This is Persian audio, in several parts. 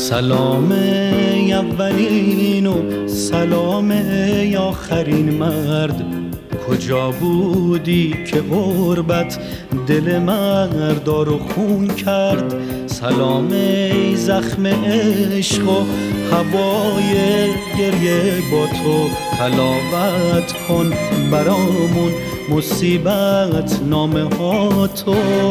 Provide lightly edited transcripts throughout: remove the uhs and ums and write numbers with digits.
سلام اولین و سلام آخرین مرد، کجا بودی که غربت دل مردا رو خون کرد؟ سلام ای زخم عشق و هوای گریه، با تو تلاوت کن برامون مصیبت نامه ها تو.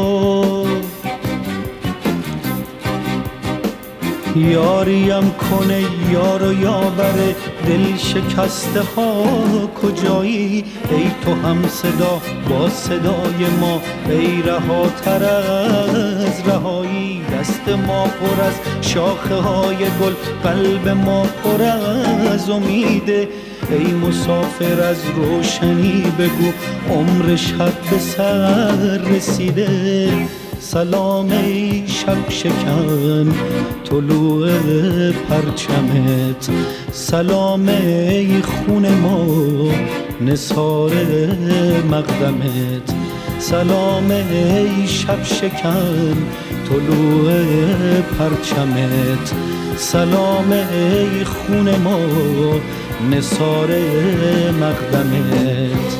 یاریم کنه یار و یاور دل شکسته ها، کجایی ای تو هم صدا با صدای ما؟ ای رهاتر از رهایی، دست ما پر از شاخه های گل، قلب ما پر از امیده. ای مسافر از روشنی بگو عمر شب به سر رسیده. سلام ای شب شکن طلوع پرچمت، سلام ای خون ما نثار مقدمت. سلام ای شب شکن طلوع پرچمت، سلام ای خون ما نثار مقدمت.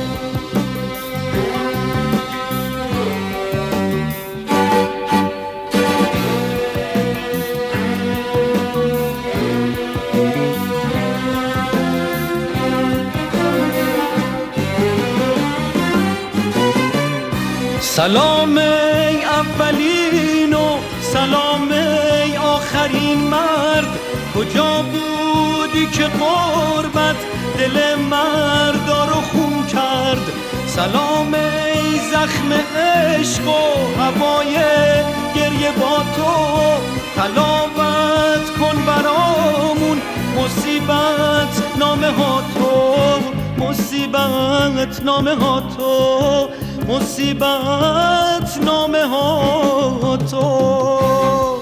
سلام ای اولین و سلام ای آخرین مرد، کجا بودی که غربت دل مردا رو خون کرد؟ سلام ای زخم عشق و هوای گریه، با تو تلاوت کن برامون مصیبت نامه ها تو. مصیبت نامه ها تو، مصیبت نامه ها تو.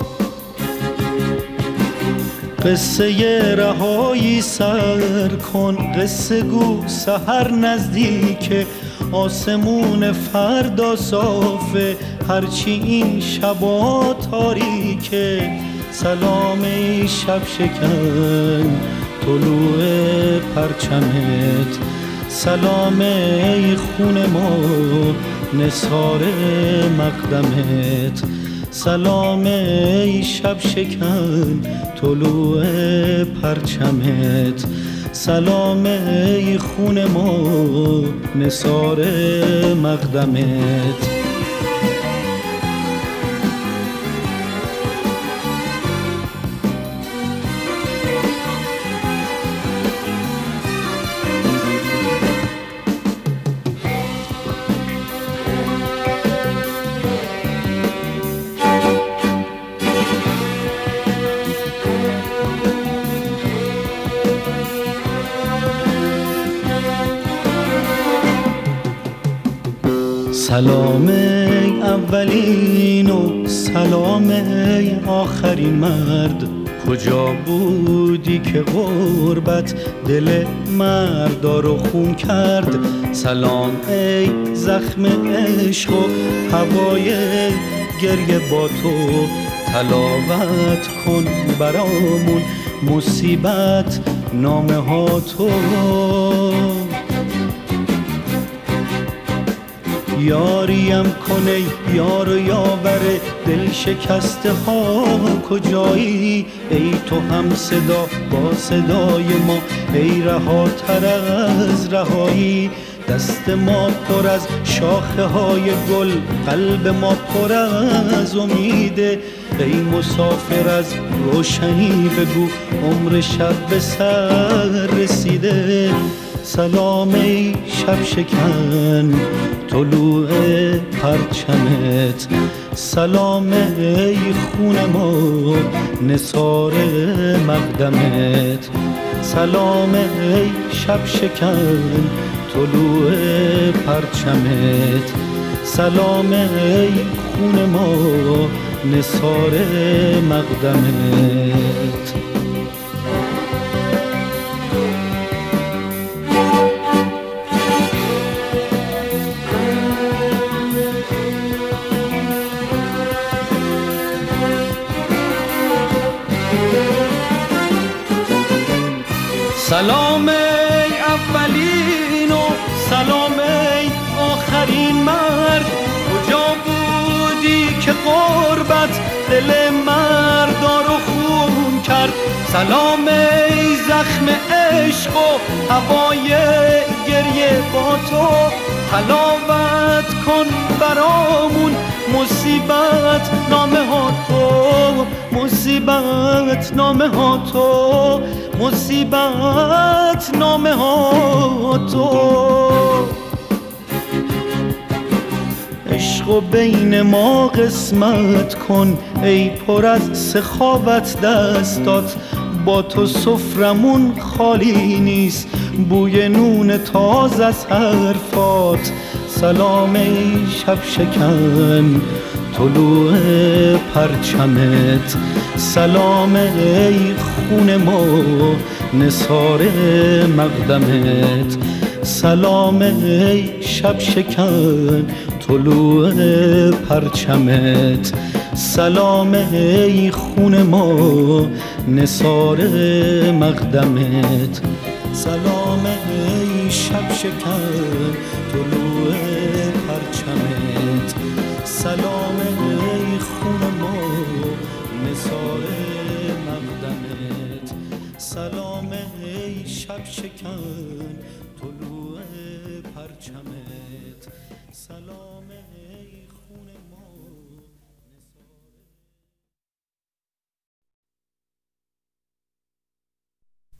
قصه رهایی سر کن، قصه گو سحر نزدیکه، آسمون فردا صافه هرچی این شبا تاریکه. سلام ای شب شکن طلوع پرچمت، سلام ای خون ما نثار مقدمت. سلام ای شب شکن طلوع پرچمت، سلام ای خون ما نثار مقدمت. سلام ای اولین و سلام ای آخرین مرد، کجا بودی که غربت دل مردا رو خون کرد؟ سلام ای زخم عشق و هوای گریه، با تو تلاوت کن برامون مصیبت نامه ها تو. یاریم کنه یار و یاور دل شکسته ها، کجایی ای تو هم صدا با صدای ما؟ ای رهاتر از رهایی، دست ما پر از شاخه های گل، قلب ما پر از امیده. ای مسافر از روشنی بگو عمر شب به سر رسیده. سلام ای شب شکن طلوع پرچمت، سلام ای خون ما نثار مقدمت. سلام ای شب شکن طلوع پرچمت، سلام ای خون ما نثار مقدمت. سلام ای اولین و سلام ای آخرین مرد، کجا بودی که غربت دل مردار رو خون کرد؟ سلام ای زخم عشق و هوای گریه با تو، تلاوت کن برامون مصیبت نامه ها تو، مصیبت نامه ها تو، مصیبت نامه ها تو. عشق و بین ما قسمت کن ای پر از سخاوت دستات، با تو سفرمون خالی نیست، بوی نون تازه از حرفات. سلام ای شب شکن طلوع پرچمت، سلام ای خون ما نثار مقدمت، سلام ای شب شکن طلوع پرچمت، سلام ای خون ما نثار مقدمت، سلام ای شب شکن طلوع پرچمت، سلام ای خون ما نثار مقدمت، سلام ای شب شکن طلوع پرچمت، سلام